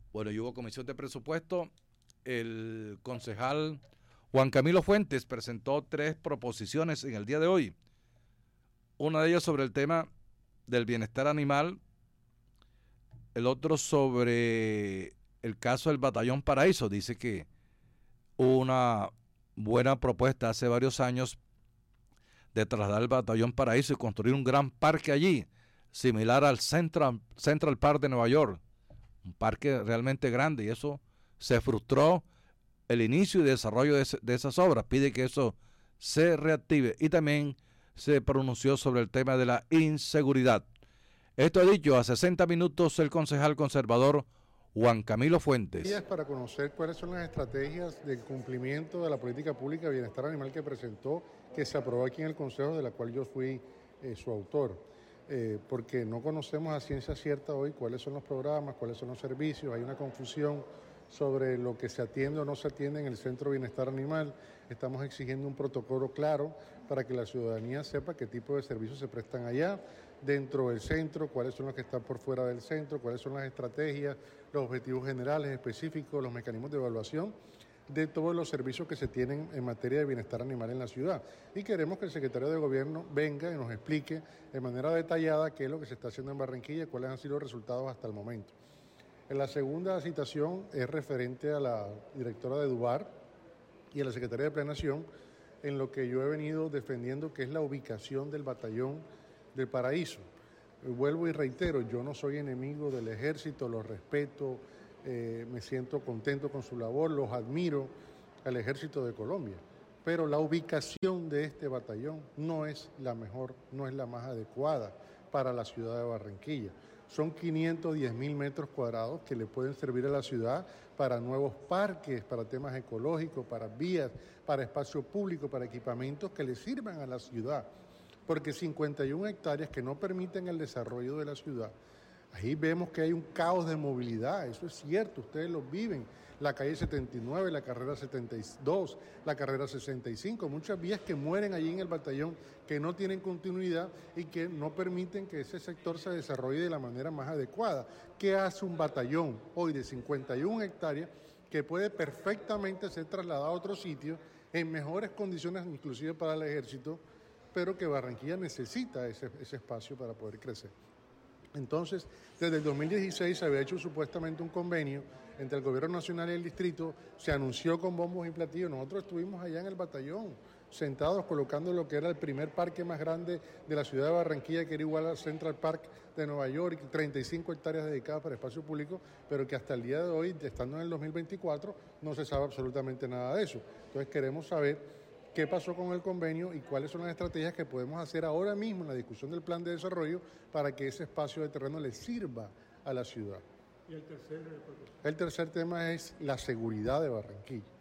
Bueno, y hubo comisión de presupuesto. El concejal Juan Camilo Fuentes presentó 3 proposiciones en el día de hoy. Una de ellas sobre el tema del bienestar animal, el otro sobre el caso del Batallón Paraíso. Dice que hubo una buena propuesta hace varios años de trasladar el Batallón Paraíso y construir un gran parque allí, similar al Central Park de Nueva York, un parque realmente grande, y eso se frustró el inicio y desarrollo de esas obras. Pide que eso se reactive y también se pronunció sobre el tema de la inseguridad. Esto ha dicho a 60 minutos el concejal conservador Juan Camilo Fuentes. Para conocer cuáles son las estrategias del cumplimiento de la política pública de bienestar animal que presentó, que se aprobó aquí en el Consejo, de la cual yo fui su autor. Porque no conocemos a ciencia cierta hoy cuáles son los programas, cuáles son los servicios, hay una confusión sobre lo que se atiende o no se atiende en el Centro de Bienestar Animal. Estamos exigiendo un protocolo claro para que la ciudadanía sepa qué tipo de servicios se prestan allá, dentro del centro, cuáles son los que están por fuera del centro, cuáles son las estrategias, los objetivos generales específicos, los mecanismos de evaluación de todos los servicios que se tienen en materia de bienestar animal en la ciudad. Y queremos que el secretario de Gobierno venga y nos explique de manera detallada qué es lo que se está haciendo en Barranquilla y cuáles han sido los resultados hasta el momento. En la segunda citación es referente a la directora de DUVAR y a la Secretaría de Planeación, en lo que yo he venido defendiendo, que es la ubicación del Batallón del Paraíso. Vuelvo y reitero, yo no soy enemigo del Ejército, los respeto, me siento contento con su labor, los admiro al Ejército de Colombia, pero la ubicación de este batallón no es la mejor, no es la más adecuada para la ciudad de Barranquilla. Son 510.000 metros cuadrados que le pueden servir a la ciudad para nuevos parques, para temas ecológicos, para vías, para espacio público, para equipamientos que le sirvan a la ciudad. Porque 51 hectáreas que no permiten el desarrollo de la ciudad, ahí vemos que hay un caos de movilidad, eso es cierto, ustedes lo viven. La calle 79, la carrera 72, la carrera 65, muchas vías que mueren allí en el batallón, que no tienen continuidad y que no permiten que ese sector se desarrolle de la manera más adecuada. ¿Qué hace un batallón hoy de 51 hectáreas que puede perfectamente ser trasladado a otro sitio en mejores condiciones, inclusive para el ejército, pero que Barranquilla necesita ese espacio para poder crecer? Entonces, desde el 2016 se había hecho supuestamente un convenio entre el Gobierno Nacional y el Distrito, se anunció con bombos y platillos, nosotros estuvimos allá en el batallón, sentados colocando lo que era el primer parque más grande de la ciudad de Barranquilla, que era igual al Central Park de Nueva York, 35 hectáreas dedicadas para espacio público, pero que hasta el día de hoy, estando en el 2024, no se sabe absolutamente nada de eso. Entonces queremos saber qué pasó con el convenio y cuáles son las estrategias que podemos hacer ahora mismo en la discusión del plan de desarrollo para que ese espacio de terreno le sirva a la ciudad. ¿Y el tercer tema es la seguridad de Barranquilla?